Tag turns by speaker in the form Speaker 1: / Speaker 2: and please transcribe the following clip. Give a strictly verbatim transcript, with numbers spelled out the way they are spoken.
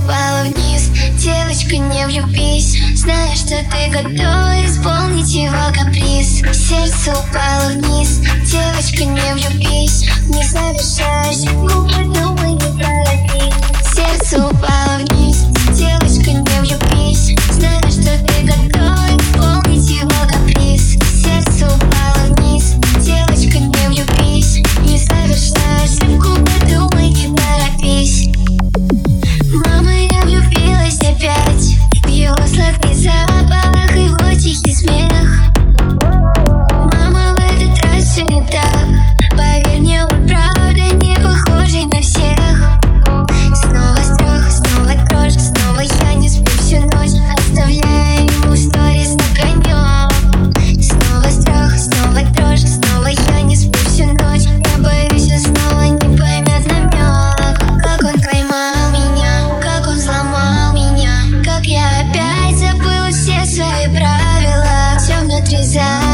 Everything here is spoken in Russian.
Speaker 1: упало вниз. Девочка, не влюбись, зная, что ты готова исполнить его каприз. Сердце упало вниз. Девочка, не влюбись, не завершаешь губы, думай, не торопись. Сердце упало вниз. Девочка, не влюбись, зная, что ты готова исполнить его каприз. Сердце упало вниз. Девочка, не влюбись, не завершаешь губы, думай, не торопись. Мама, я влюбилась опять в его сладкий запах, его тихий смех. Мама, в этот раз все не так. Поверь мне, он правда не похожий на всех. Снова страх, снова дрожь, снова я не сплю всю ночь, оставляя ему сторис на конём. Снова страх, снова дрожь, снова я не сплю всю ночь. Я боюсь, он снова не поймет намек. Как он поймал меня, как он сломал меня, как я опять забыла все свои правила. Все внутри за